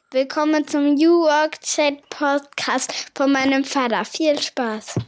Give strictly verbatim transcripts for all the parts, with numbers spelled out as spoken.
Willkommen zum New Work Chat Podcast von meinem Vater. Viel Spaß.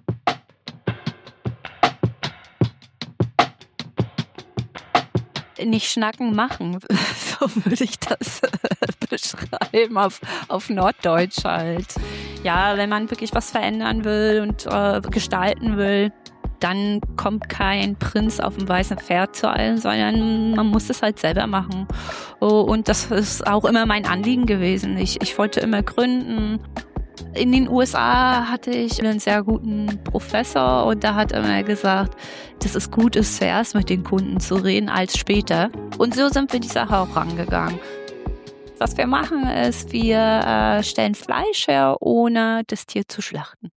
Nicht schnacken, machen, so würde ich das beschreiben, auf, auf Norddeutsch halt. Ja, wenn man wirklich was verändern will und äh, gestalten will, dann kommt kein Prinz auf dem weißen Pferd zu allen, sondern man muss es halt selber machen. Und das ist auch immer mein Anliegen gewesen. Ich, ich wollte immer gründen. In den U S A hatte ich einen sehr guten Professor und der hat immer gesagt, dass es gut ist, zuerst mit den Kunden zu reden als später. Und so sind wir die Sache auch rangegangen. Was wir machen ist, wir äh, stellen Fleisch her, ohne das Tier zu schlachten.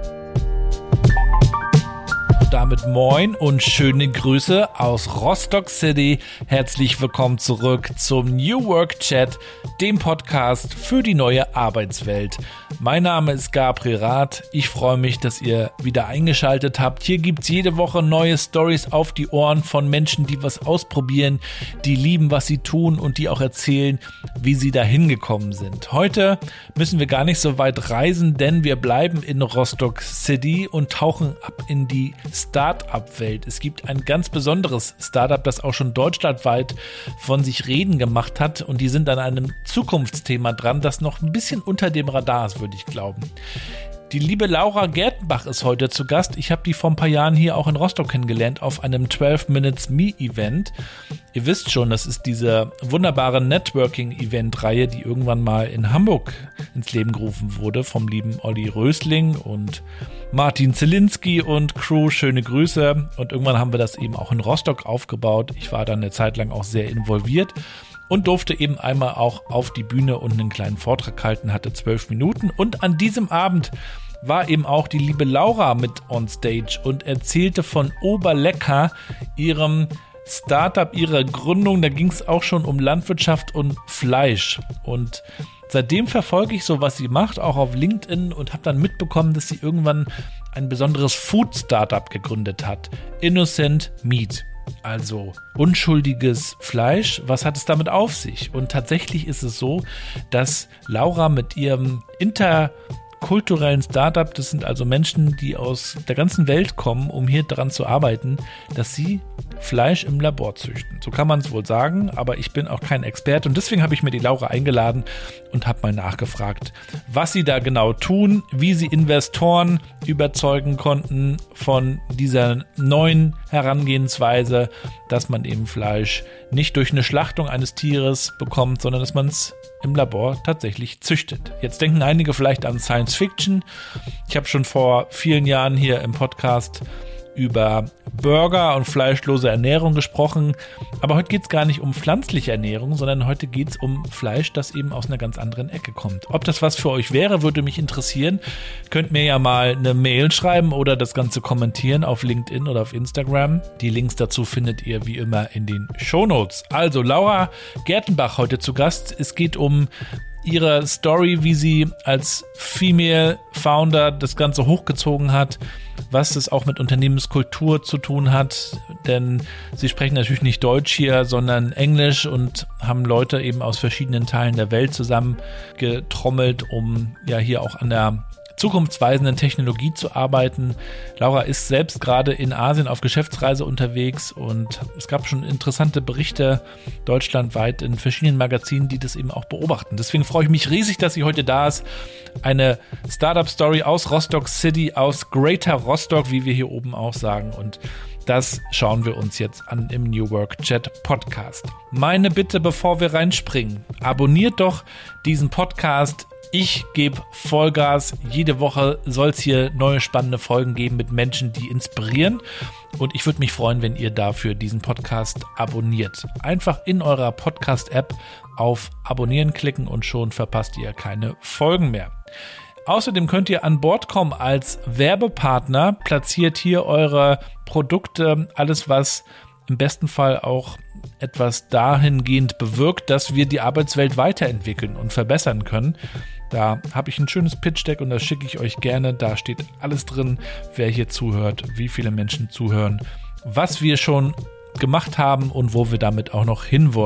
Damit moin und schöne Grüße aus Rostock City. Herzlich willkommen zurück zum New Work Chat, dem Podcast für die neue Arbeitswelt. Mein Name ist Gabriel Rath. Ich freue mich, dass ihr wieder eingeschaltet habt. Hier gibt's jede Woche neue Stories auf die Ohren von Menschen, die was ausprobieren, die lieben, was sie tun und die auch erzählen, wie sie da hingekommen sind. Heute müssen wir gar nicht so weit reisen, denn wir bleiben in Rostock City und tauchen ab in die Start-up-Welt. Es gibt ein ganz besonderes Startup, das auch schon deutschlandweit von sich reden gemacht hat und die sind an einem Zukunftsthema dran, das noch ein bisschen unter dem Radar ist, würde ich glauben. Die liebe Laura Gertenbach ist heute zu Gast. Ich habe die vor ein paar Jahren hier auch in Rostock kennengelernt auf einem zwölf Minutes Me Event. Ihr wisst schon, das ist diese wunderbare Networking-Event-Reihe, die irgendwann mal in Hamburg ins Leben gerufen wurde vom lieben Olli Rösling und Martin Zielinski und Crew. Schöne Grüße. Und irgendwann haben wir das eben auch in Rostock aufgebaut. Ich war da eine Zeit lang auch sehr involviert und durfte eben einmal auch auf die Bühne und einen kleinen Vortrag halten, hatte zwölf Minuten. Und an diesem Abend war eben auch die liebe Laura mit on stage und erzählte von Oberlecker, ihrem Startup, ihrer Gründung. Da ging es auch schon um Landwirtschaft und Fleisch. Und seitdem verfolge ich so, was sie macht, auch auf LinkedIn und habe dann mitbekommen, dass sie irgendwann ein besonderes Food-Startup gegründet hat. Innocent Meat. Also unschuldiges Fleisch, was hat es damit auf sich? Und tatsächlich ist es so, dass Laura mit ihrem interkulturellen Startup, das sind also Menschen, die aus der ganzen Welt kommen, um hier daran zu arbeiten, dass sie Fleisch im Labor züchten. So kann man es wohl sagen, aber ich bin auch kein Experte und deswegen habe ich mir die Laura eingeladen und habe mal nachgefragt, was sie da genau tun, wie sie Investoren überzeugen konnten von dieser neuen Herangehensweise, dass man eben Fleisch nicht durch eine Schlachtung eines Tieres bekommt, sondern dass man es im Labor tatsächlich züchtet. Jetzt denken einige vielleicht an Science Fiction. Ich habe schon vor vielen Jahren hier im Podcast über Burger und fleischlose Ernährung gesprochen. Aber heute geht es gar nicht um pflanzliche Ernährung, sondern heute geht es um Fleisch, das eben aus einer ganz anderen Ecke kommt. Ob das was für euch wäre, würde mich interessieren. Könnt mir ja mal eine Mail schreiben oder das Ganze kommentieren auf LinkedIn oder auf Instagram. Die Links dazu findet ihr wie immer in den Shownotes. Also Laura Gertenbach heute zu Gast. Es geht um ihre Story, wie sie als Female Founder das Ganze hochgezogen hat, was das auch mit Unternehmenskultur zu tun hat, denn sie sprechen natürlich nicht Deutsch hier, sondern Englisch und haben Leute eben aus verschiedenen Teilen der Welt zusammengetrommelt, um ja hier auch an der zukunftsweisenden Technologie zu arbeiten. Laura ist selbst gerade in Asien auf Geschäftsreise unterwegs und es gab schon interessante Berichte deutschlandweit in verschiedenen Magazinen, die das eben auch beobachten. Deswegen freue ich mich riesig, dass sie heute da ist. Eine Startup-Story aus Rostock City, aus Greater Rostock, wie wir hier oben auch sagen, und das schauen wir uns jetzt an im New Work Chat Podcast. Meine Bitte, bevor wir reinspringen, abonniert doch diesen Podcast. Ich gebe Vollgas. Jede Woche soll es hier neue spannende Folgen geben mit Menschen, die inspirieren. Und ich würde mich freuen, wenn ihr dafür diesen Podcast abonniert. Einfach in eurer Podcast-App auf Abonnieren klicken und schon verpasst ihr keine Folgen mehr. Außerdem könnt ihr an Bord kommen als Werbepartner. Platziert hier eure Produkte, alles was im besten Fall auch etwas dahingehend bewirkt, dass wir die Arbeitswelt weiterentwickeln und verbessern können. Da habe ich ein schönes Pitch-Deck und das schicke ich euch gerne. Da steht alles drin, wer hier zuhört, wie viele Menschen zuhören, was wir schon gemacht haben und wo wir damit auch noch hinwollen.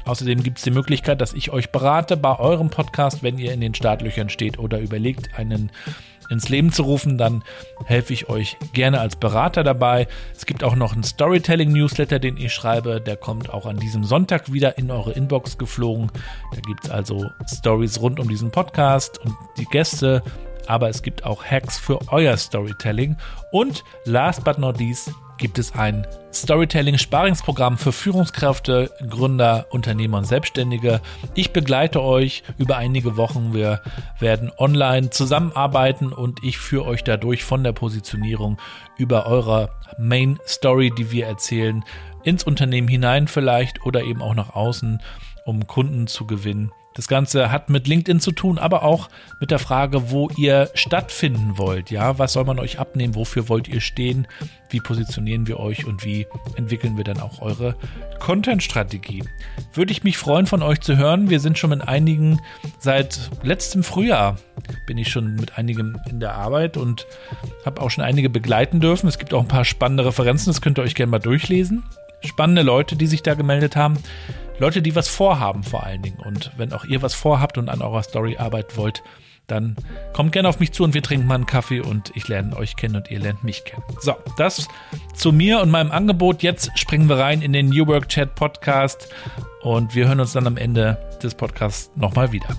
Außerdem gibt es die Möglichkeit, dass ich euch berate bei eurem Podcast, wenn ihr in den Startlöchern steht oder überlegt, einen ins Leben zu rufen, dann helfe ich euch gerne als Berater dabei. Es gibt auch noch einen Storytelling-Newsletter, den ich schreibe. Der kommt auch an diesem Sonntag wieder in eure Inbox geflogen. Da gibt es also Stories rund um diesen Podcast und die Gäste. Aber es gibt auch Hacks für euer Storytelling. Und last but not least gibt es ein Storytelling-Sparingsprogramm für Führungskräfte, Gründer, Unternehmer und Selbstständige. Ich begleite euch über einige Wochen. Wir werden online zusammenarbeiten und ich führe euch dadurch von der Positionierung über eure Main Story, die wir erzählen, ins Unternehmen hinein vielleicht oder eben auch nach außen, um Kunden zu gewinnen. Das Ganze hat mit LinkedIn zu tun, aber auch mit der Frage, wo ihr stattfinden wollt. Ja, was soll man euch abnehmen? Wofür wollt ihr stehen? Wie positionieren wir euch und wie entwickeln wir dann auch eure Content-Strategie? Würde ich mich freuen, von euch zu hören. Wir sind schon mit einigen, seit letztem Frühjahr bin ich schon mit einigen in der Arbeit und habe auch schon einige begleiten dürfen. Es gibt auch ein paar spannende Referenzen, das könnt ihr euch gerne mal durchlesen. Spannende Leute, die sich da gemeldet haben. Leute, die was vorhaben vor allen Dingen. Und wenn auch ihr was vorhabt und an eurer Story arbeiten wollt, dann kommt gerne auf mich zu und wir trinken mal einen Kaffee und ich lerne euch kennen und ihr lernt mich kennen. So, das zu mir und meinem Angebot. Jetzt springen wir rein in den New Work Chat Podcast und wir hören uns dann am Ende des Podcasts nochmal wieder.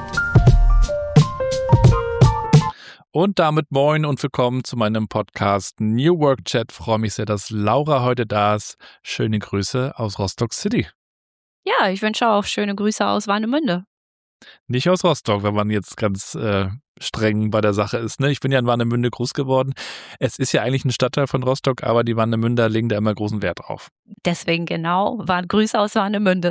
Und damit moin und willkommen zu meinem Podcast New Work Chat. Ich freue mich sehr, dass Laura heute da ist. Schöne Grüße aus Rostock City. Ja, ich wünsche auch schöne Grüße aus Warnemünde. Nicht aus Rostock, wenn man jetzt ganz äh, streng bei der Sache ist. Ne? Ich bin ja in Warnemünde groß geworden. Es ist ja eigentlich ein Stadtteil von Rostock, aber die Warnemünder legen da immer großen Wert drauf. Deswegen genau, waren Grüße aus Warnemünde.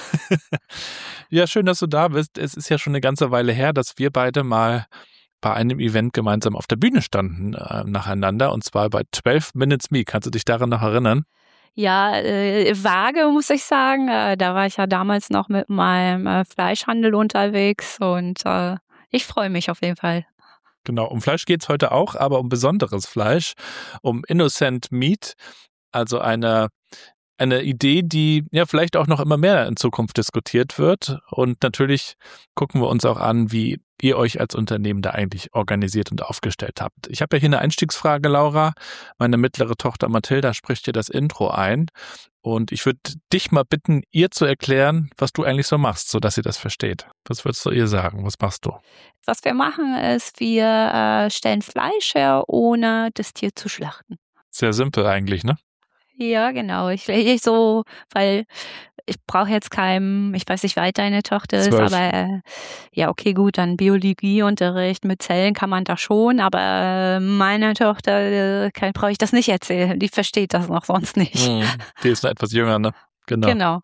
Ja, schön, dass du da bist. Es ist ja schon eine ganze Weile her, dass wir beide mal bei einem Event gemeinsam auf der Bühne standen äh, nacheinander und zwar bei zwölf Minutes Me. Kannst du dich daran noch erinnern? Ja, äh, vage muss ich sagen. Äh, da war ich ja damals noch mit meinem äh, Fleischhandel unterwegs und äh, ich freue mich auf jeden Fall. Genau, um Fleisch geht es heute auch, aber um besonderes Fleisch, um Innocent Meat, also eine Eine Idee, die ja vielleicht auch noch immer mehr in Zukunft diskutiert wird. Und natürlich gucken wir uns auch an, wie ihr euch als Unternehmen da eigentlich organisiert und aufgestellt habt. Ich habe ja hier eine Einstiegsfrage, Laura. Meine mittlere Tochter Mathilda spricht dir das Intro ein. Und ich würde dich mal bitten, ihr zu erklären, was du eigentlich so machst, sodass sie das versteht. Was würdest du ihr sagen? Was machst du? Was wir machen ist, wir äh, stellen Fleisch her, ohne das Tier zu schlachten. Sehr simpel eigentlich, ne? Ja, genau. Ich, ich so, weil ich brauche jetzt keinen, ich weiß nicht, wie alt deine Tochter ist, Zwölf. aber äh, ja, okay, gut, dann Biologieunterricht mit Zellen kann man da schon, aber äh, meiner Tochter äh, brauche ich das nicht erzählen. Die versteht das noch sonst nicht. Mhm. Die ist noch etwas jünger, ne? Genau. Genau.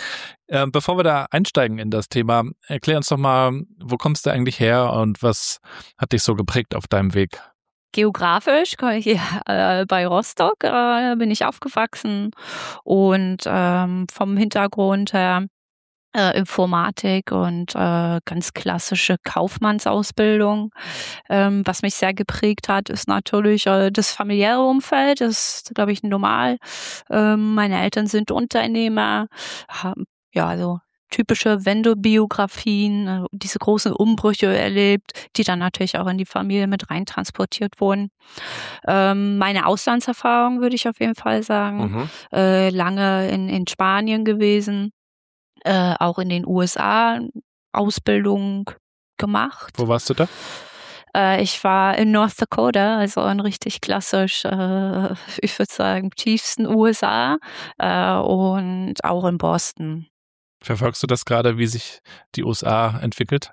Ähm, bevor wir da einsteigen in das Thema, erklär uns doch mal, wo kommst du eigentlich her und was hat dich so geprägt auf deinem Weg? Geografisch hier, äh, bei Rostock äh, bin ich aufgewachsen und ähm, vom Hintergrund her äh, Informatik und äh, ganz klassische Kaufmannsausbildung. Ähm, was mich sehr geprägt hat, ist natürlich äh, das familiäre Umfeld. Das ist, glaube ich, normal. Ähm, meine Eltern sind Unternehmer, haben ja also typische Wendebiografien, äh, diese großen Umbrüche erlebt, die dann natürlich auch in die Familie mit rein transportiert wurden. Ähm, meine Auslandserfahrung würde ich auf jeden Fall sagen. Mhm. Äh, lange in, in Spanien gewesen, äh, auch in den U S A Ausbildung gemacht. Wo warst du da? Äh, ich war in North Dakota, also ein richtig klassisch, äh, ich würde sagen, tiefsten U S A äh, und auch in Boston. Verfolgst du das gerade, wie sich die U S A entwickelt?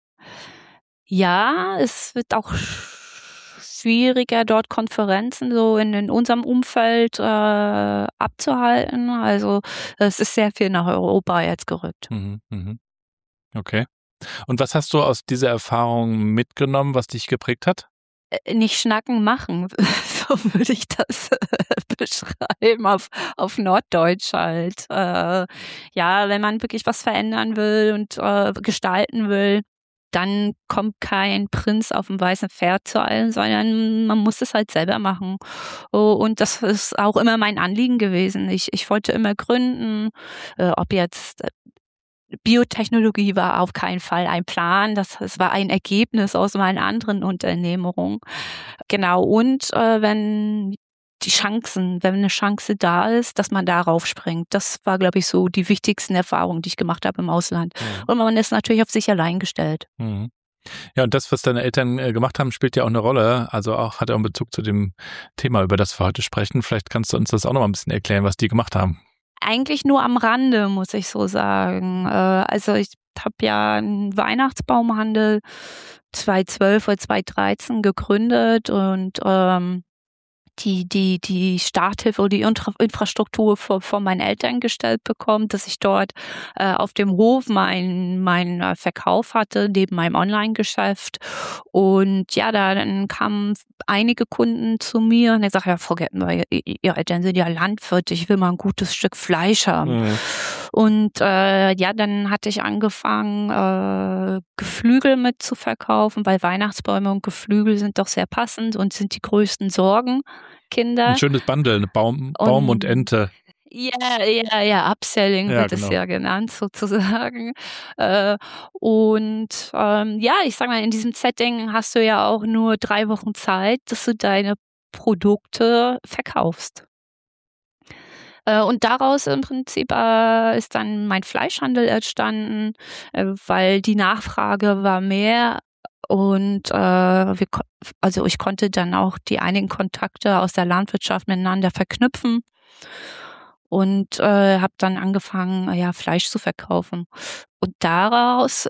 Ja, es wird auch schwieriger, dort Konferenzen so in, in unserem Umfeld äh, abzuhalten. Also es ist sehr viel nach Europa jetzt gerückt. Mhm, mhm. Okay. Und was hast du aus dieser Erfahrung mitgenommen, was dich geprägt hat? Nicht schnacken, machen. So würde ich das beschreiben, auf, auf Norddeutsch halt. Äh, ja, wenn man wirklich was verändern will und äh, gestalten will, dann kommt kein Prinz auf dem weißen Pferd zu allen, sondern man muss es halt selber machen. Und das ist auch immer mein Anliegen gewesen. Ich, ich wollte immer gründen, äh, ob jetzt Biotechnologie war auf keinen Fall ein Plan, das, das war ein Ergebnis aus meinen anderen Unternehmungen. Genau, und äh, wenn die Chancen, wenn eine Chance da ist, dass man darauf springt. Das war, glaube ich, so die wichtigsten Erfahrungen, die ich gemacht habe im Ausland. Mhm. Und man ist natürlich auf sich allein gestellt. Mhm. Ja, und das, was deine Eltern äh, gemacht haben, spielt ja auch eine Rolle. Also auch hat auch einen Bezug zu dem Thema, über das wir heute sprechen. Vielleicht kannst du uns das auch noch mal ein bisschen erklären, was die gemacht haben. Eigentlich nur am Rande, muss ich so sagen. Äh, also ich habe ja einen Weihnachtsbaumhandel zweitausendzwölf oder zweitausenddreizehn gegründet und ähm, die die die Starthilfe oder die Infra- Infrastruktur von, von meinen Eltern gestellt bekommen, dass ich dort äh, auf dem Hof meinen mein, äh, Verkauf hatte, neben meinem Online-Geschäft. Und ja, da dann kamen einige Kunden zu mir und ich sage, ja, Frau Gettenberg, Ihre Eltern sind ja Landwirte, ich will mal ein gutes Stück Fleisch haben. Mhm. Und äh, ja, dann hatte ich angefangen, äh, Geflügel mit zu verkaufen, weil Weihnachtsbäume und Geflügel sind doch sehr passend und sind die größten Sorgen. Kinder. Ein schönes Bundle, eine Baum, Baum und, und Ente. Ja, ja, ja, Upselling ja, wird genau. es ja genannt sozusagen. Äh, und ähm, ja, ich sag mal, in diesem Setting hast du ja auch nur drei Wochen Zeit, dass du deine Produkte verkaufst. Äh, und daraus im Prinzip äh, ist dann mein Fleischhandel entstanden, äh, weil die Nachfrage war mehr. Und äh, wir, also ich konnte dann auch die einigen Kontakte aus der Landwirtschaft miteinander verknüpfen und äh, habe dann angefangen, ja, Fleisch zu verkaufen. Und daraus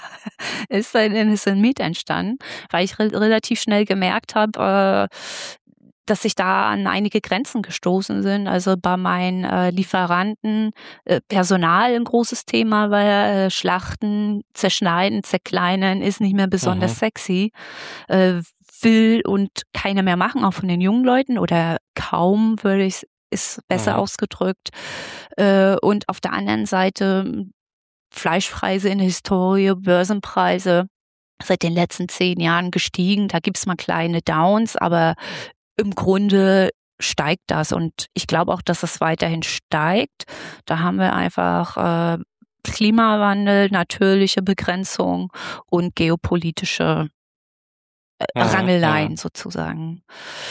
ist dann Innocent Meat entstanden, weil ich re- relativ schnell gemerkt habe, äh, dass sich da an einige Grenzen gestoßen sind. Also bei meinen äh, Lieferanten äh, Personal ein großes Thema, weil äh, Schlachten, Zerschneiden, Zerkleinern ist nicht mehr besonders mhm. sexy. Äh, will und keiner mehr machen, auch von den jungen Leuten oder kaum, würde ich, ist besser mhm. ausgedrückt. Äh, und auf der anderen Seite Fleischpreise in der Historie, Börsenpreise seit den letzten zehn Jahren gestiegen. Da gibt's mal kleine Downs, aber im Grunde steigt das und ich glaube auch, dass es weiterhin steigt. Da haben wir einfach äh, Klimawandel, natürliche Begrenzung und geopolitische äh, ja, Rangeleien ja. sozusagen.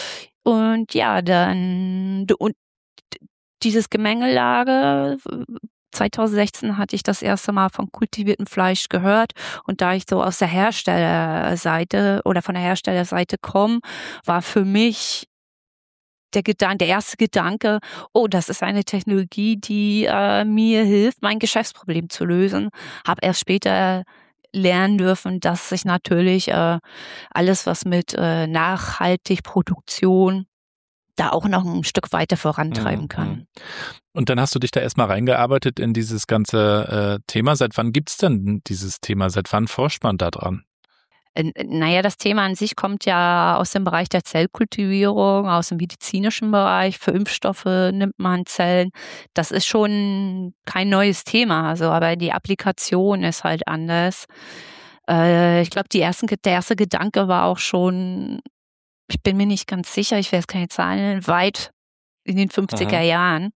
Und ja, dann und dieses Gemengelage, zweitausendsechzehn hatte ich das erste Mal von kultiviertem Fleisch gehört und da ich so aus der Herstellerseite oder von der Herstellerseite komme, war für mich der Gedanke, der erste Gedanke, oh, das ist eine Technologie, die äh, mir hilft, mein Geschäftsproblem zu lösen. Habe erst später lernen dürfen, dass sich natürlich äh, alles, was mit äh, nachhaltig Produktion da auch noch ein Stück weiter vorantreiben kann. Und dann hast du dich da erstmal reingearbeitet in dieses ganze äh, Thema. Seit wann gibt's denn dieses Thema? Seit wann forscht man da dran? Naja, das Thema an sich kommt ja aus dem Bereich der Zellkultivierung, aus dem medizinischen Bereich. Für Impfstoffe nimmt man Zellen. Das ist schon kein neues Thema, also, aber die Applikation ist halt anders. Äh, ich glaube, die ersten, der erste Gedanke war auch schon, ich bin mir nicht ganz sicher, ich weiß keine Zahlen, weit in den fünfziger Aha. Jahren,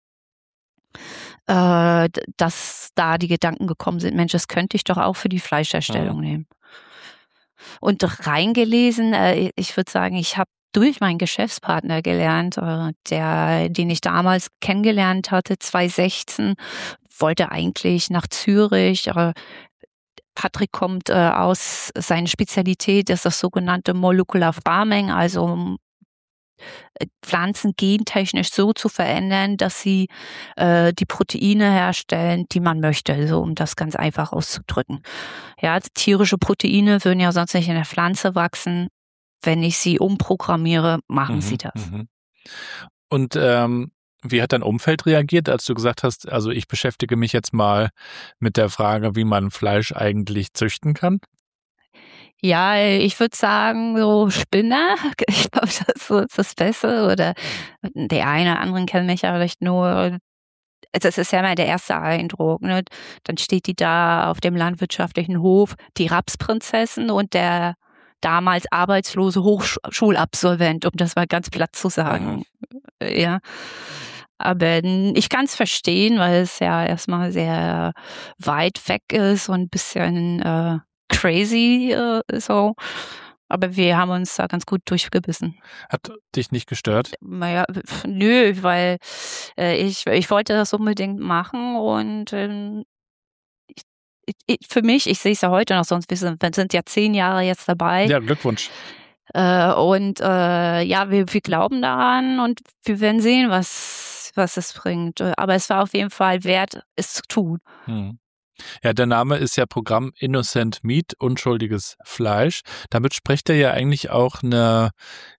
äh, dass da die Gedanken gekommen sind, Mensch, das könnte ich doch auch für die Fleischherstellung Aha. nehmen. Und reingelesen, äh, ich würde sagen, ich habe durch meinen Geschäftspartner gelernt, äh, der, den ich damals kennengelernt hatte, zweitausendsechzehn, wollte eigentlich nach Zürich. Äh, Patrick kommt äh, aus, seine Spezialität ist das sogenannte Molecular Farming, also Pflanzen gentechnisch so zu verändern, dass sie äh, die Proteine herstellen, die man möchte, also um das ganz einfach auszudrücken. Ja, tierische Proteine würden ja sonst nicht in der Pflanze wachsen. Wenn ich sie umprogrammiere, machen mhm, sie das. Mhm. Und ähm, wie hat dein Umfeld reagiert, als du gesagt hast, also ich beschäftige mich jetzt mal mit der Frage, wie man Fleisch eigentlich züchten kann? Ja, ich würde sagen, so Spinner, ich glaube, das ist das Beste. Oder der eine oder andere kennt mich ja vielleicht nur, also das ist ja mal der erste Eindruck. Ne? Dann steht die da auf dem landwirtschaftlichen Hof, die Rapsprinzessin und der damals arbeitslose Hochschulabsolvent, um das mal ganz platt zu sagen. Mhm. Ja. Aber ich kann es verstehen, weil es ja erstmal sehr weit weg ist und ein bisschen äh, crazy äh, so. Aber wir haben uns da ganz gut durchgebissen. Hat dich nicht gestört? Naja, nö, weil äh, ich, ich wollte das unbedingt machen und ähm, ich, ich, für mich, ich sehe es ja heute noch, sonst wir sind, wir sind ja zehn Jahre jetzt dabei. Ja, Glückwunsch. Äh, und äh, ja, wir, wir glauben daran und wir werden sehen, was, was es bringt. Aber es war auf jeden Fall wert, es zu tun. Hm. Ja, der Name ist ja Programm Innocent Meat, unschuldiges Fleisch. Damit spricht er ja eigentlich auch eine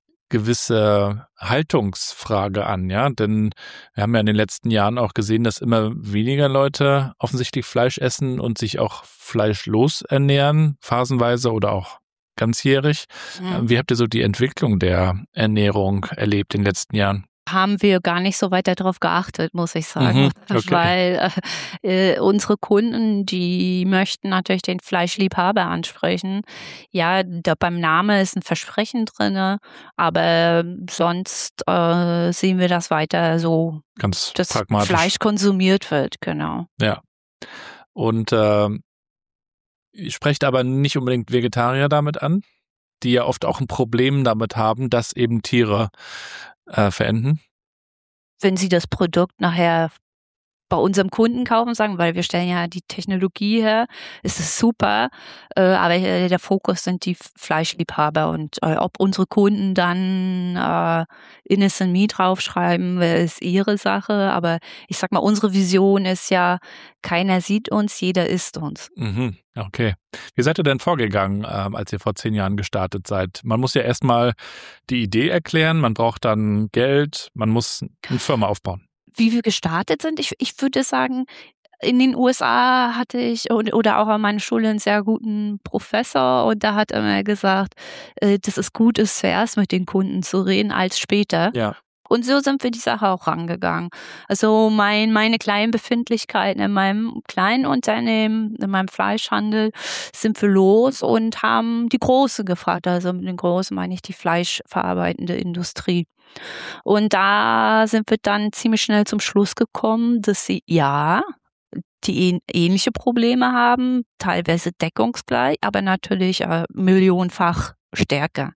gewisse Haltungsfrage an, ja, denn wir haben ja in den letzten Jahren auch gesehen, dass immer weniger Leute offensichtlich Fleisch essen und sich auch fleischlos ernähren, phasenweise oder auch ganzjährig. Mhm. Wie habt ihr so die Entwicklung der Ernährung erlebt in den letzten Jahren? Haben wir gar nicht so weiter darauf geachtet, muss ich sagen. Mhm, okay. Weil äh, unsere Kunden, die möchten natürlich den Fleischliebhaber ansprechen. Ja, da beim Namen ist ein Versprechen drin, aber sonst äh, sehen wir das weiter so, Ganz dass pragmatisch. Fleisch konsumiert wird, genau. Ja. Und äh, ihr sprecht aber nicht unbedingt Vegetarier damit an, die ja oft auch ein Problem damit haben, dass eben Tiere äh, verenden. Wenn sie das Produkt nachher bei unserem Kunden kaufen, sagen, weil wir stellen ja die Technologie her, ist es super, äh, aber äh, der Fokus sind die Fleischliebhaber und äh, ob unsere Kunden dann äh, Innocent Meat draufschreiben, ist ihre Sache, aber ich sag mal, unsere Vision ist ja, keiner sieht uns, jeder isst uns. Mhm, okay. Wie seid ihr denn vorgegangen, ähm, als ihr vor zehn Jahren gestartet seid? Man muss ja erstmal die Idee erklären, man braucht dann Geld, man muss eine Firma aufbauen. Wie wir gestartet sind, ich, ich würde sagen, in den U S A hatte ich oder auch an meiner Schule einen sehr guten Professor und da hat er mir gesagt, dass es gut ist, zuerst mit den Kunden zu reden als später. Ja. Und so sind wir die Sache auch rangegangen. Also mein, meine kleinen Befindlichkeiten in meinem kleinen Unternehmen, in meinem Fleischhandel, sind wir los und haben die Große gefragt. Also mit den Großen meine ich die fleischverarbeitende Industrie. Und da sind wir dann ziemlich schnell zum Schluss gekommen, dass sie ja die ähnliche Probleme haben, teilweise deckungsgleich, aber natürlich äh, millionenfach stärker.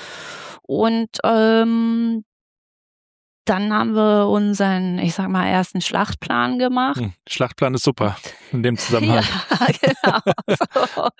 Und ähm, dann haben wir unseren, ich sag mal, ersten Schlachtplan gemacht. Hm, Schlachtplan ist super in dem Zusammenhang. Ja, genau.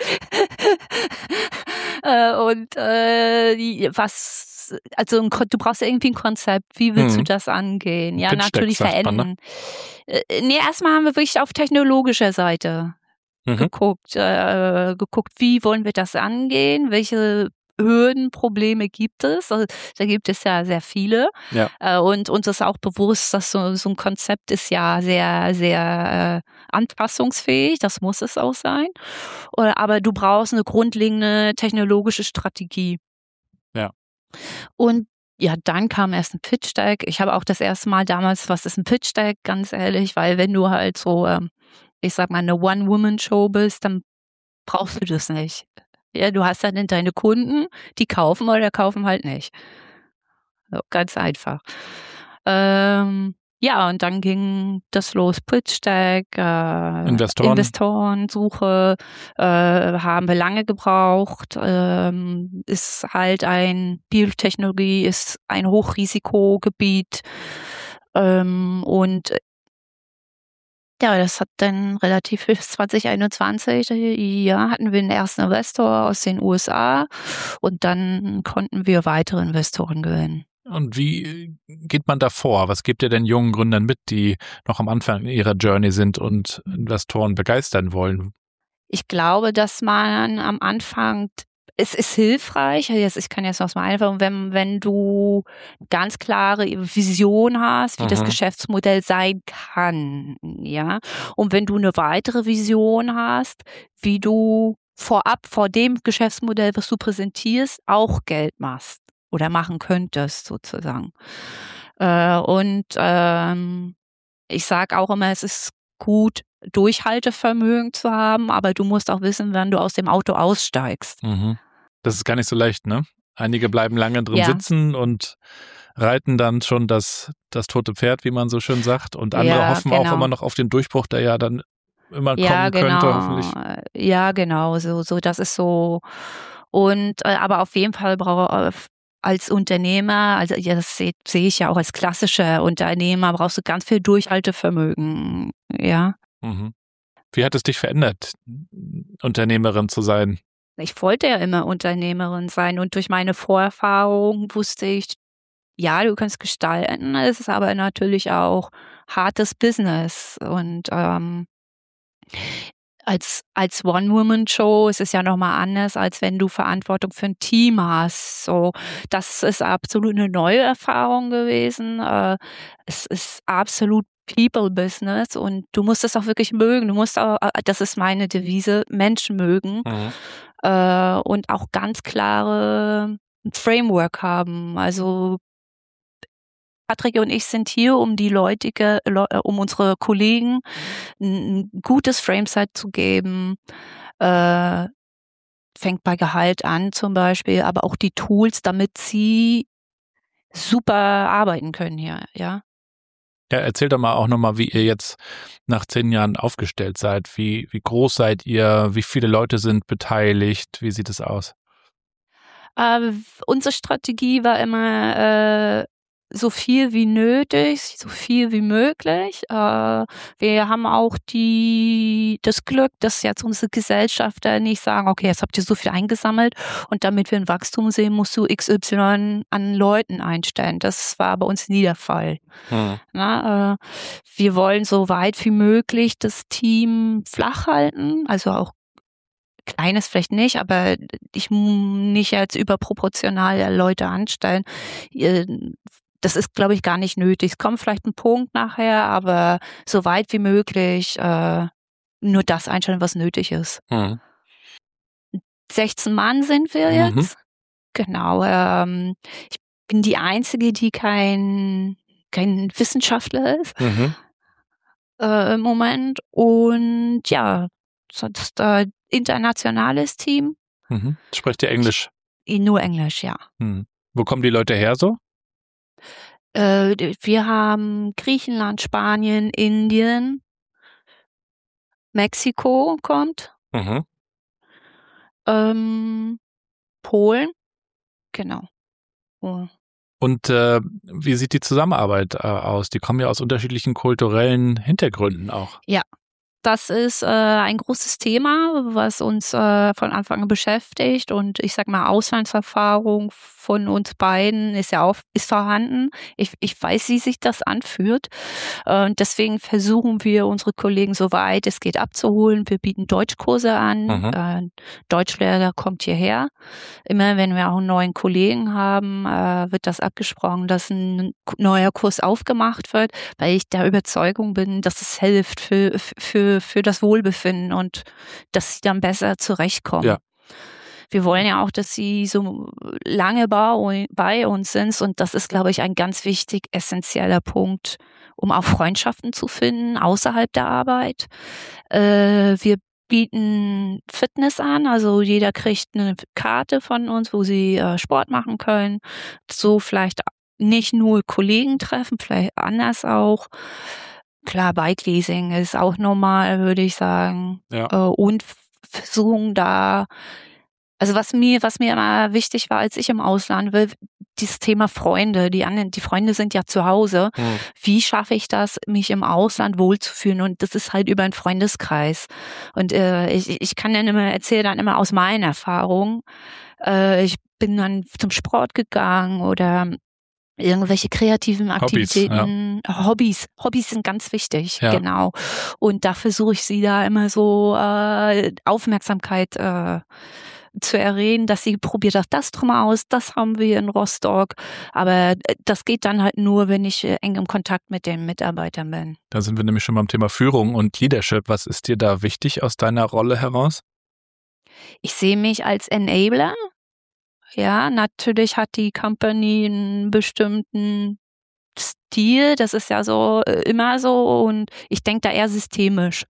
So. Und äh, was, also du brauchst irgendwie ein Konzept. Wie willst hm. du das angehen? Ja, Pitch natürlich Deck, verändern. Ne? Nee, erstmal haben wir wirklich auf technologischer Seite mhm. geguckt, äh, geguckt, wie wollen wir das angehen? Welche Hürden, Probleme gibt es. Also, da gibt es ja sehr viele. Ja. Äh, und uns ist auch bewusst, dass so, so ein Konzept ist ja sehr, sehr äh, anpassungsfähig. Das muss es auch sein. Aber du brauchst eine grundlegende technologische Strategie. Ja. Und ja, dann kam erst ein Pitch Deck. Ich habe auch das erste Mal damals, was ist ein Pitch Deck, ganz ehrlich, weil wenn du halt so, ähm, ich sag mal, eine One-Woman-Show bist, dann brauchst du das nicht. Ja, du hast dann deine Kunden, die kaufen oder kaufen halt nicht. So, ganz einfach. Ähm, ja, und dann ging das los. Pitch Deck, äh, Investoren. Investorensuche, äh, haben wir lange gebraucht. Ähm, ist halt ein, Biotechnologie ist ein Hochrisikogebiet. Ähm, und ja, das hat dann relativ bis zwanzig einundzwanzig, ja, hatten wir den ersten Investor aus den U S A und dann konnten wir weitere Investoren gewinnen. Und wie geht man da vor? Was gebt ihr denn jungen Gründern mit, die noch am Anfang ihrer Journey sind und Investoren begeistern wollen? Ich glaube, dass man am Anfang, es ist hilfreich, ich kann jetzt noch mal einfach, wenn, wenn du ganz klare Vision hast, wie mhm. das Geschäftsmodell sein kann, ja. Und wenn du eine weitere Vision hast, wie du vorab, vor dem Geschäftsmodell, was du präsentierst, auch Geld machst oder machen könntest, sozusagen. Äh, und ähm, ich sage auch immer, es ist gut, Durchhaltevermögen zu haben, aber du musst auch wissen, wann du aus dem Auto aussteigst. Mhm. Das ist gar nicht so leicht, ne? Einige bleiben lange drin Ja. sitzen und reiten dann schon das, das tote Pferd, wie man so schön sagt. Und andere Ja, hoffen auch genau. immer noch auf den Durchbruch, der ja dann immer Ja, kommen könnte, genau. hoffentlich. Ja, genau. So, so, das ist so. Und äh, aber auf jeden Fall brauche als Unternehmer, also ja, das sehe seh ich ja auch als klassischer Unternehmer, brauchst du ganz viel Durchhaltevermögen. Ja. Mhm. Wie hat es dich verändert, Unternehmerin zu sein? Ich wollte ja immer Unternehmerin sein und durch meine Vorerfahrung wusste ich, ja, du kannst gestalten, es ist aber natürlich auch hartes Business und ähm, als, als One-Woman-Show ist es ja nochmal anders, als wenn du Verantwortung für ein Team hast. So, das ist absolut eine neue Erfahrung gewesen. Äh, es ist absolut People-Business und du musst es auch wirklich mögen. Du musst auch, das ist meine Devise, Menschen mögen Mhm. äh, und auch ganz klare Framework haben. Also Patrick und ich sind hier, um die Leutige, um unsere Kollegen ein gutes Frameset zu geben. Äh, fängt bei Gehalt an zum Beispiel, aber auch die Tools, damit sie super arbeiten können hier, ja. Ja, erzählt doch mal auch nochmal, wie ihr jetzt nach zehn Jahren aufgestellt seid. Wie, wie groß seid ihr? Wie viele Leute sind beteiligt? Wie sieht es aus? Äh, unsere Strategie war immer äh, so viel wie nötig, so viel wie möglich. Äh, wir haben auch die, das Glück, dass jetzt unsere Gesellschafter nicht sagen, okay, jetzt habt ihr so viel eingesammelt und damit wir ein Wachstum sehen, musst du X Y an Leuten einstellen. Das war bei uns nie der Fall. Hm. Na, äh, wir wollen so weit wie möglich das Team flach halten, also auch Kleines vielleicht nicht, aber ich nicht jetzt überproportional Leute anstellen. Das ist, glaube ich, gar nicht nötig. Es kommt vielleicht ein Punkt nachher, aber so weit wie möglich äh, nur das einstellen, was nötig ist. Mhm. sechzehn Mann sind wir jetzt. Mhm. Genau. Ähm, ich bin die Einzige, die kein, kein Wissenschaftler ist mhm. äh, im Moment. Und ja, sonst äh, internationales Team. Mhm. Sprecht ihr Englisch? Nur Englisch, ja. Mhm. Wo kommen die Leute her so? Äh, wir haben Griechenland, Spanien, Indien, Mexiko kommt, mhm. ähm, Polen, genau. Oh. Und äh, wie sieht die Zusammenarbeit äh, aus? Die kommen ja aus unterschiedlichen kulturellen Hintergründen auch. Ja. Das ist äh, ein großes Thema, was uns äh, von Anfang an beschäftigt und ich sag mal, Auslandserfahrung von uns beiden ist ja auch ist vorhanden. Ich, ich weiß, wie sich das anfühlt und deswegen versuchen wir, unsere Kollegen so weit es geht abzuholen. Wir bieten Deutschkurse an. Mhm. Äh, Deutschlehrer kommt hierher. Immer wenn wir auch einen neuen Kollegen haben, äh, wird das abgesprochen, dass ein neuer Kurs aufgemacht wird, weil ich der Überzeugung bin, dass es hilft für, für für das Wohlbefinden und dass sie dann besser zurechtkommen. Ja. Wir wollen ja auch, dass sie so lange bei uns sind und das ist, glaube ich, ein ganz wichtig, essentieller Punkt, um auch Freundschaften zu finden außerhalb der Arbeit. Äh, wir bieten Fitness an, also jeder kriegt eine Karte von uns, wo sie äh, Sport machen können. So vielleicht nicht nur Kollegen treffen, vielleicht anders auch. Klar, Bike-Leasing ist auch normal, würde ich sagen. Ja. Und versuchen da, also was mir, was mir immer wichtig war, als ich im Ausland war, dieses Thema Freunde. Die anderen, die Freunde sind ja zu Hause. Hm. Wie schaffe ich das, mich im Ausland wohlzufühlen? Und das ist halt über einen Freundeskreis. Und äh, ich, ich kann dann immer, erzähle dann immer aus meinen Erfahrungen. Äh, ich bin dann zum Sport gegangen oder irgendwelche kreativen Aktivitäten, Hobbys, ja. Hobbys, Hobbys sind ganz wichtig, ja. Genau. Und da versuche ich sie da immer so äh, Aufmerksamkeit äh, zu erreden, dass sie probiert das, das drum aus, das haben wir in Rostock. Aber das geht dann halt nur, wenn ich eng im Kontakt mit den Mitarbeitern bin. Da sind wir nämlich schon beim Thema Führung und Leadership. Was ist dir da wichtig aus deiner Rolle heraus? Ich sehe mich als Enabler. Ja, natürlich hat die Company einen bestimmten Stil, das ist ja so äh, immer so und ich denke da eher systemisch.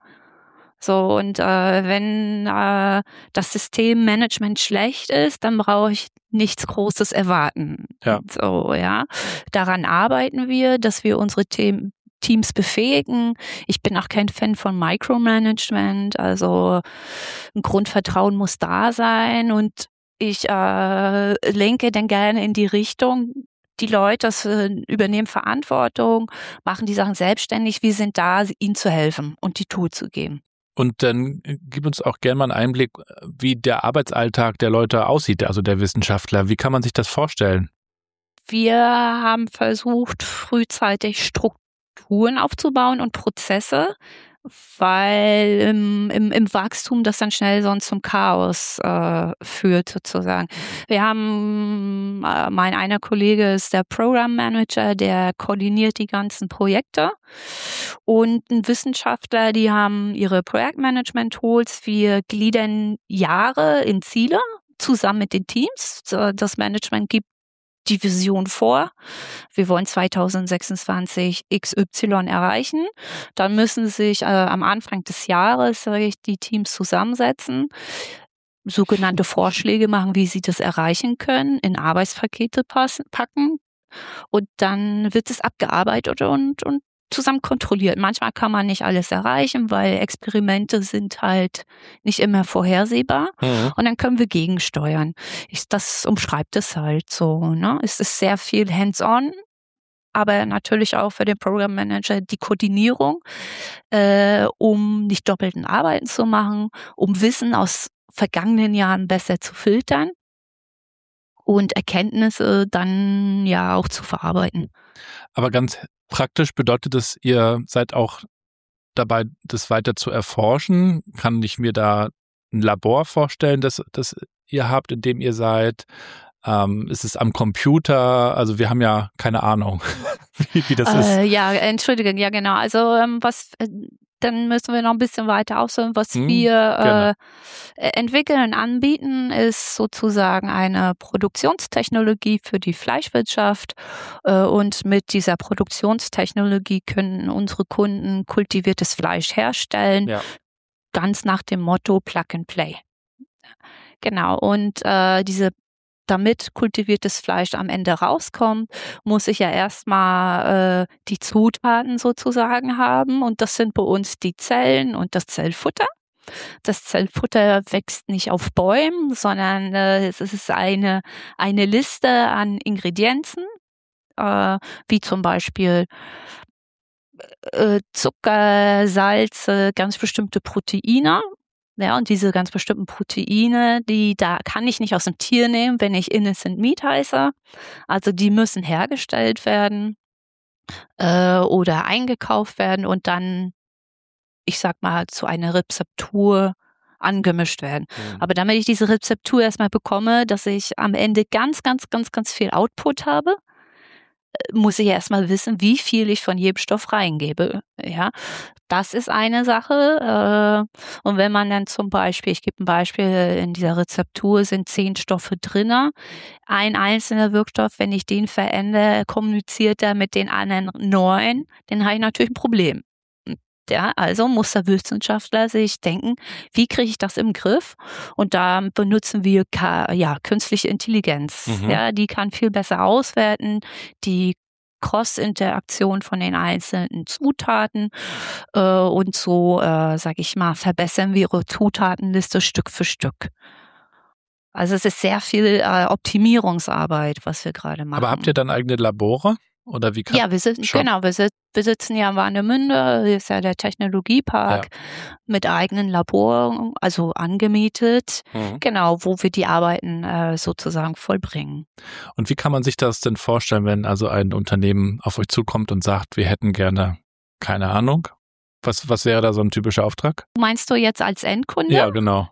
So und äh, wenn äh, das Systemmanagement schlecht ist, dann brauche ich nichts Großes erwarten. Ja. So, ja. Daran arbeiten wir, dass wir unsere Themen Teams befähigen. Ich bin auch kein Fan von Micromanagement, also ein Grundvertrauen muss da sein und ich äh, lenke dann gerne in die Richtung, die Leute das, äh, übernehmen Verantwortung, machen die Sachen selbstständig, wir sind da, ihnen zu helfen und die Tool zu geben. Und dann gib uns auch gerne mal einen Einblick, wie der Arbeitsalltag der Leute aussieht, also der Wissenschaftler. Wie kann man sich das vorstellen? Wir haben versucht, frühzeitig Strukturen aufzubauen und Prozesse, weil im, im, im Wachstum das dann schnell sonst zum Chaos äh, führt sozusagen. Wir haben, äh, mein einer Kollege ist der Program Manager, der koordiniert die ganzen Projekte und ein Wissenschaftler, die haben ihre Projektmanagement-Tools. Wir gliedern Jahre in Ziele zusammen mit den Teams. Das Management gibt die Vision vor. Wir wollen zwanzig sechsundzwanzig X Y erreichen. Dann müssen sich äh, am Anfang des Jahres äh, die Teams zusammensetzen, sogenannte Vorschläge machen, wie sie das erreichen können, in Arbeitspakete passen, packen und dann wird es abgearbeitet und, und zusammen kontrolliert. Manchmal kann man nicht alles erreichen, weil Experimente sind halt nicht immer vorhersehbar. Mhm. Und dann können wir gegensteuern. Ich, das umschreibt es halt so. Ne? Es ist sehr viel hands-on, aber natürlich auch für den Program Manager die Koordinierung, äh, um nicht doppelten Arbeiten zu machen, um Wissen aus vergangenen Jahren besser zu filtern und Erkenntnisse dann ja auch zu verarbeiten. Aber ganz praktisch bedeutet es, ihr seid auch dabei, das weiter zu erforschen. Kann ich mir da ein Labor vorstellen, das, das ihr habt, in dem ihr seid? Ähm, ist es am Computer? Also wir haben ja keine Ahnung, wie, wie das äh, ist. Ja, Entschuldigung, ja genau. Also ähm, was... Äh, dann müssen wir noch ein bisschen weiter ausholen. Was hm, wir äh, entwickeln und anbieten, ist sozusagen eine Produktionstechnologie für die Fleischwirtschaft. Äh, und mit dieser Produktionstechnologie können unsere Kunden kultiviertes Fleisch herstellen, ja. Ganz nach dem Motto Plug and Play. Genau, und äh, diese damit kultiviertes Fleisch am Ende rauskommt, muss ich ja erstmal äh, die Zutaten sozusagen haben und das sind bei uns die Zellen und das Zellfutter. Das Zellfutter wächst nicht auf Bäumen, sondern äh, es ist eine, eine Liste an Ingredienzen, äh, wie zum Beispiel äh, Zucker, Salze, ganz bestimmte Proteine. Ja, und diese ganz bestimmten Proteine, die da kann ich nicht aus dem Tier nehmen, wenn ich Innocent Meat heiße. Also die müssen hergestellt werden äh, oder eingekauft werden und dann, ich sag mal, zu einer Rezeptur angemischt werden. Mhm. Aber damit ich diese Rezeptur erstmal bekomme, dass ich am Ende ganz, ganz, ganz, ganz viel Output habe, muss ich erstmal wissen, wie viel ich von jedem Stoff reingebe. Ja, das ist eine Sache. Und wenn man dann zum Beispiel, ich gebe ein Beispiel, in dieser Rezeptur sind zehn Stoffe drin. Ein einzelner Wirkstoff, wenn ich den verändere, kommuniziert er mit den anderen neun, dann habe ich natürlich ein Problem. Ja, also muss der Wissenschaftler sich denken, wie kriege ich das im Griff? Und da benutzen wir ja, künstliche Intelligenz. Mhm. Ja, die kann viel besser auswerten, die Cross-Interaktion von den einzelnen Zutaten äh, und so, äh, sag ich mal, verbessern wir ihre Zutatenliste Stück für Stück. Also es ist sehr viel äh, Optimierungsarbeit, was wir gerade machen. Aber habt ihr dann eigene Labore? Oder wie kann ja, wir sitzen, genau, wir, sit, wir sitzen ja in Warnemünde, hier ist ja der Technologiepark ja. mit eigenen Laboren, also angemietet, mhm. genau, wo wir die Arbeiten äh, sozusagen vollbringen. Und wie kann man sich das denn vorstellen, wenn also ein Unternehmen auf euch zukommt und sagt, wir hätten gerne, keine Ahnung, was, was wäre da so ein typischer Auftrag? Meinst du jetzt als Endkunde? Ja, genau.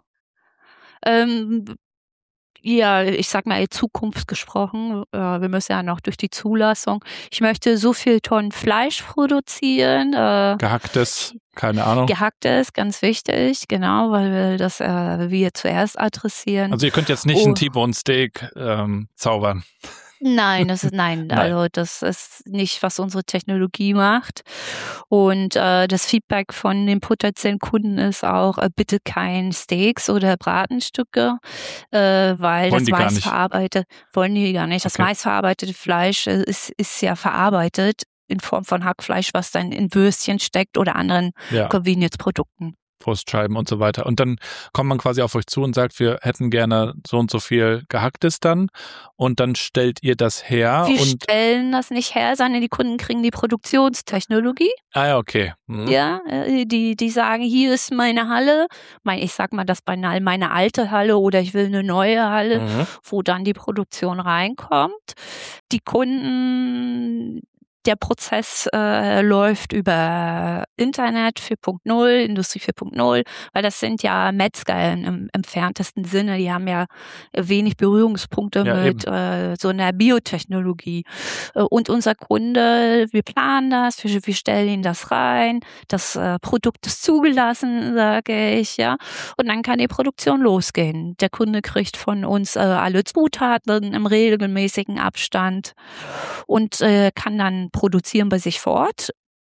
Ähm, Ja, ich sag mal, in Zukunft gesprochen. Äh, wir müssen ja noch durch die Zulassung. Ich möchte so viel Tonnen Fleisch produzieren. Äh, Gehacktes, keine Ahnung. Gehacktes, ganz wichtig, genau, weil wir das äh, wir zuerst adressieren. Also ihr könnt jetzt nicht oh. ein T-Bone Steak ähm, zaubern. Nein, das ist nein, Nein. also das ist nicht, was unsere Technologie macht. Und äh, das Feedback von den potenziellen Kunden ist auch, äh, bitte kein Steaks oder Bratenstücke, äh, weil Wollen das die gar meist nicht? verarbeitet, wollen die gar nicht. Das Okay. meist verarbeitete Fleisch äh, ist, ist ja verarbeitet in Form von Hackfleisch, was dann in Würstchen steckt oder anderen Ja. Convenience-Produkten. Wurstscheiben und so weiter. Und dann kommt man quasi auf euch zu und sagt, wir hätten gerne so und so viel Gehacktes dann. Und dann stellt ihr das her. Wir und stellen das nicht her, sondern die Kunden kriegen die Produktionstechnologie. Ah ja, okay. Mhm. Ja, äh, die, die sagen, hier ist meine Halle, mein, ich sag mal das banal, meine alte Halle oder ich will eine neue Halle, Mhm. wo dann die Produktion reinkommt. Die Kunden, der Prozess äh, läuft über Internet vier Punkt null, Industrie vier Punkt null, weil das sind ja Metzger im, im entferntesten Sinne, die haben ja wenig Berührungspunkte Ja, mit äh, so einer Biotechnologie. Äh, und unser Kunde, wir planen das, wir, wir stellen ihn das rein, das äh, Produkt ist zugelassen, sage ich, ja, und dann kann die Produktion losgehen. Der Kunde kriegt von uns äh, alle Zutaten im regelmäßigen Abstand und äh, kann dann produzieren bei sich vor Ort.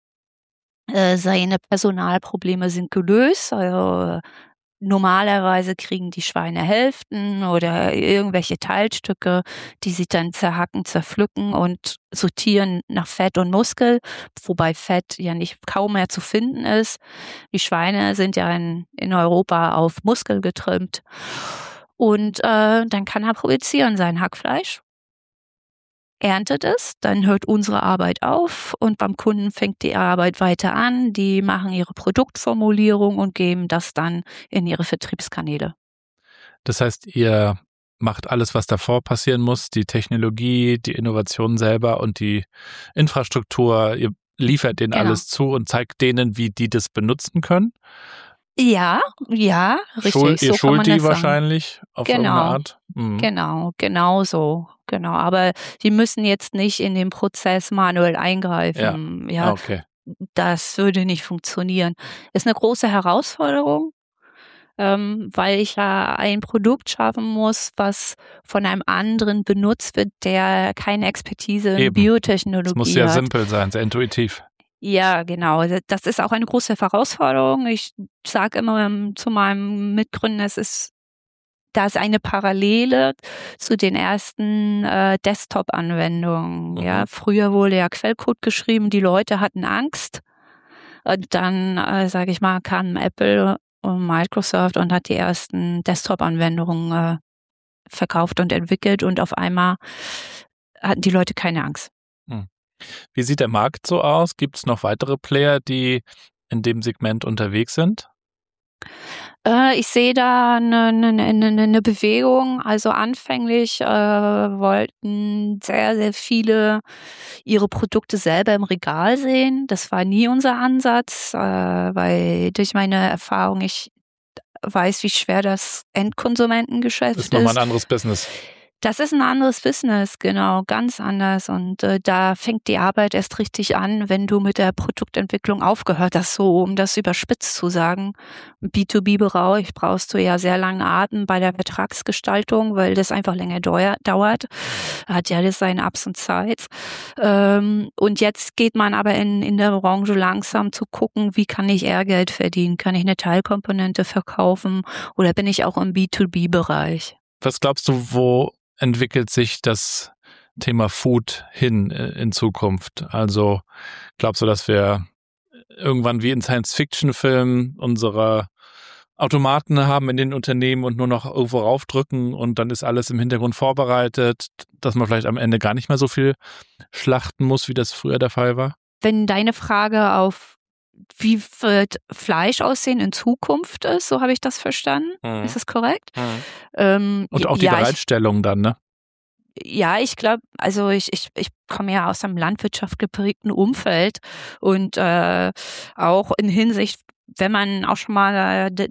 Äh, seine Personalprobleme sind gelöst. Also normalerweise kriegen die Schweine Hälften oder irgendwelche Teilstücke, die sie dann zerhacken, zerpflücken und sortieren nach Fett und Muskel, wobei Fett ja nicht kaum mehr zu finden ist. Die Schweine sind ja in, in Europa auf Muskel getrimmt. Und äh, dann kann er produzieren sein Hackfleisch, erntet es, dann hört unsere Arbeit auf und beim Kunden fängt die Arbeit weiter an. Die machen ihre Produktformulierung und geben das dann in ihre Vertriebskanäle. Das heißt, ihr macht alles, was davor passieren muss, die Technologie, die Innovation selber und die Infrastruktur. Ihr liefert denen Genau. alles zu und zeigt denen, wie die das benutzen können. Ja, ja, richtig. Schul ihr so kann schult man die das sagen. wahrscheinlich auf Genau. irgendeine Art. Mhm. Genau, genau so. Genau, aber die müssen jetzt nicht in den Prozess manuell eingreifen. Ja, Ah, okay. das würde nicht funktionieren. Ist eine große Herausforderung, ähm, weil ich ja ein Produkt schaffen muss, was von einem anderen benutzt wird, der keine Expertise in Eben. Biotechnologie Es muss sehr hat. simpel sein, sehr intuitiv. Ja, genau. Das ist auch eine große Herausforderung. Ich sage immer zu meinem Mitgründer, es ist da ist eine Parallele zu den ersten äh, Desktop-Anwendungen. Mhm. Ja, früher wurde ja Quellcode geschrieben, die Leute hatten Angst. Und dann, äh, sage ich mal, kam Apple und Microsoft und hat die ersten Desktop-Anwendungen äh, verkauft und entwickelt und auf einmal hatten die Leute keine Angst. Mhm. Wie sieht der Markt so aus? Gibt es noch weitere Player, die in dem Segment unterwegs sind? Äh, ich sehe da eine, eine, eine, eine Bewegung. Also anfänglich äh, wollten sehr, sehr viele ihre Produkte selber im Regal sehen. Das war nie unser Ansatz, äh, weil durch meine Erfahrung ich weiß, wie schwer das Endkonsumentengeschäft ist. Ist nochmal ein anderes Business. Das ist ein anderes Business, genau, ganz anders. Und äh, da fängt die Arbeit erst richtig an, wenn du mit der Produktentwicklung aufgehört hast, so um das überspitzt zu sagen. Im B zwei B-Bereich brauchst du ja sehr lange Atem bei der Vertragsgestaltung, weil das einfach länger dauert. Hat ja alles seine Ups und Sides. Ähm, und jetzt geht man aber in, in der Branche langsam zu gucken, wie kann ich eher Geld verdienen? Kann ich eine Teilkomponente verkaufen oder bin ich auch im B zwei B-Bereich? Was glaubst du, wo entwickelt sich das Thema Food hin in Zukunft? Also glaubst du, dass wir irgendwann wie in Science-Fiction-Filmen unsere Automaten haben in den Unternehmen und nur noch irgendwo raufdrücken und dann ist alles im Hintergrund vorbereitet, dass man vielleicht am Ende gar nicht mehr so viel schlachten muss, wie das früher der Fall war? Wenn deine Frage auf wie wird Fleisch aussehen in Zukunft ist, so habe ich das verstanden. Mhm. Ist das korrekt? Mhm. Ähm, Und auch die ja, Bereitstellung ich, dann, ne? Ja, ich glaube, also ich, ich, ich komme ja aus einem Landwirtschaft geprägten Umfeld und äh, auch in Hinsicht, wenn man auch schon mal äh,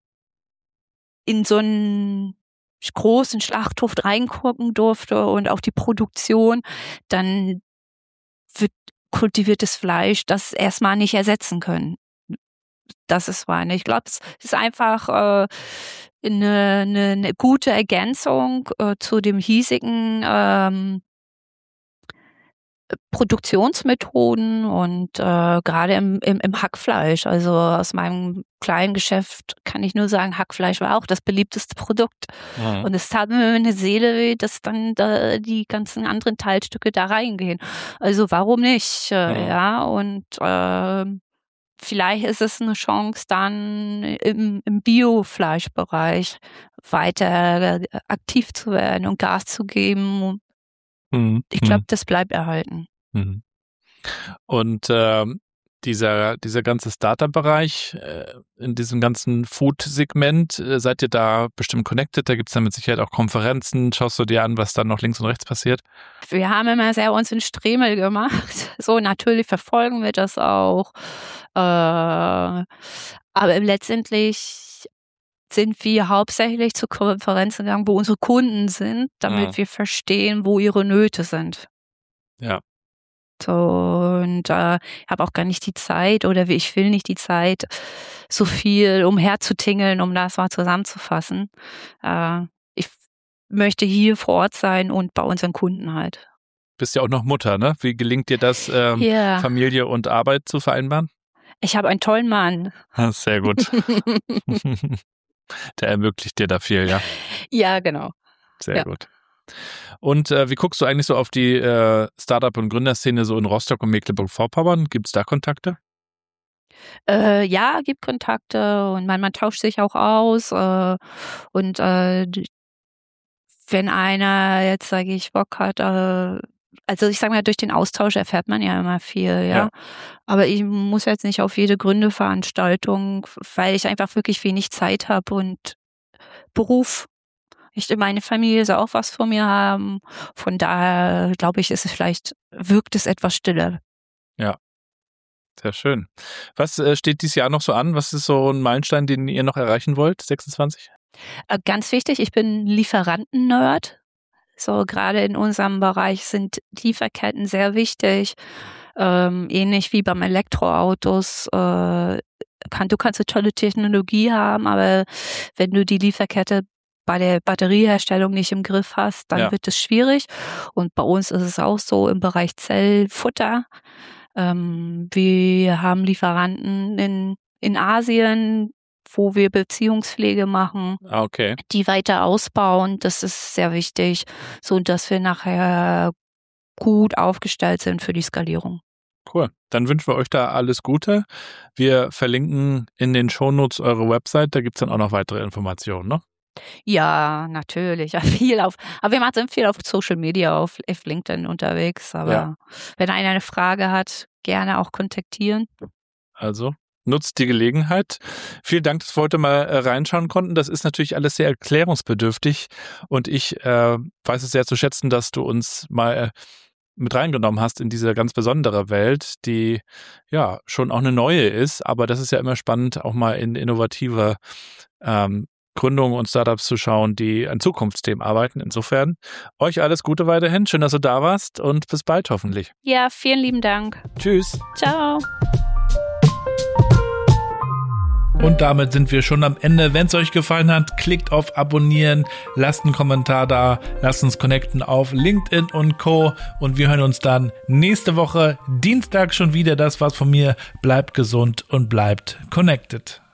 in so einen großen Schlachthof reingucken durfte und auch die Produktion, dann wird kultiviertes Fleisch das erstmal nicht ersetzen können. Das ist meine. Ich glaube, es ist einfach äh, eine, eine, eine gute Ergänzung äh, zu dem hiesigen ähm, Produktionsmethoden und äh, gerade im, im, im Hackfleisch. Also aus meinem kleinen Geschäft kann ich nur sagen, Hackfleisch war auch das beliebteste Produkt. Mhm. Und es tat mir eine Seele weh, dass dann da die ganzen anderen Teilstücke da reingehen. Also warum nicht? Mhm. Ja, und äh, vielleicht ist es eine Chance, dann im, im Biofleischbereich weiter aktiv zu werden und Gas zu geben. Mhm. Ich glaube, das bleibt erhalten. Mhm. Und äh, dieser, dieser ganze Startup-Bereich, äh, in diesem ganzen Food-Segment, äh, seid ihr da bestimmt connected? Da gibt es dann mit Sicherheit auch Konferenzen. Schaust du dir an, was dann noch links und rechts passiert? Wir haben immer sehr uns in Stremel gemacht. So, natürlich verfolgen wir das auch. Äh, aber letztendlich sind wir hauptsächlich zu Konferenzen gegangen, wo unsere Kunden sind, damit ja. wir verstehen, wo ihre Nöte sind. Ja. So, und äh, ich habe auch gar nicht die Zeit oder ich will nicht die Zeit, so viel umherzutingeln, um das mal zusammenzufassen. Äh, ich möchte hier vor Ort sein und bei unseren Kunden halt. Bist ja auch noch Mutter, ne? Wie gelingt dir das, ähm, yeah. Familie und Arbeit zu vereinbaren? Ich habe einen tollen Mann. Sehr gut. Der ermöglicht dir da viel, ja? Ja, genau. Sehr ja. gut. Und äh, wie guckst du eigentlich so auf die äh, Startup- und Gründerszene so in Rostock und Mecklenburg-Vorpommern? Gibt es da Kontakte? Äh, ja, gibt Kontakte und man, man tauscht sich auch aus. Äh, und äh, wenn einer jetzt, sage ich, Bock hat, äh, also ich sage mal, durch den Austausch erfährt man ja immer viel, ja. ja. Aber ich muss jetzt nicht auf jede Gründeveranstaltung, weil ich einfach wirklich wenig Zeit habe und Beruf. Ich, meine Familie soll auch was von mir haben. Von daher glaube ich, ist es vielleicht, wirkt es etwas stiller. Ja, sehr schön. Was äh, steht dieses Jahr noch so an? Was ist so ein Meilenstein, den ihr noch erreichen wollt, sechsundzwanzig? Äh, ganz wichtig, ich bin Lieferanten-Nerd. So gerade in unserem Bereich sind Lieferketten sehr wichtig. Ähm, ähnlich wie beim Elektroautos. Äh, kann, du kannst eine tolle Technologie haben, aber wenn du die Lieferkette bei der Batterieherstellung nicht im Griff hast, dann ja. wird es schwierig. Und bei uns ist es auch so im Bereich Zellfutter. Ähm, wir haben Lieferanten in, in Asien, wo wir Beziehungspflege machen, okay. die weiter ausbauen. Das ist sehr wichtig, so dass wir nachher gut aufgestellt sind für die Skalierung. Cool. Dann wünschen wir euch da alles Gute. Wir verlinken in den Shownotes eure Website. Da gibt es dann auch noch weitere Informationen, ne? Ja, natürlich. Ja, viel auf, aber wir machen viel auf Social Media, auf, auf LinkedIn unterwegs. Aber ja. wenn einer eine Frage hat, gerne auch kontaktieren. Also nutzt die Gelegenheit. Vielen Dank, dass wir heute mal äh, reinschauen konnten. Das ist natürlich alles sehr erklärungsbedürftig und ich äh, weiß es sehr zu schätzen, dass du uns mal äh, mit reingenommen hast in diese ganz besondere Welt, die ja schon auch eine neue ist, aber das ist ja immer spannend, auch mal in innovative ähm, Gründungen und Startups zu schauen, die an Zukunftsthemen arbeiten. Insofern euch alles Gute weiterhin. Schön, dass du da warst und bis bald hoffentlich. Ja, vielen lieben Dank. Tschüss. Ciao. Und damit sind wir schon am Ende. Wenn es euch gefallen hat, klickt auf Abonnieren, lasst einen Kommentar da, lasst uns connecten auf LinkedIn und Co. Und wir hören uns dann nächste Woche Dienstag schon wieder. Das war's von mir. Bleibt gesund und bleibt connected.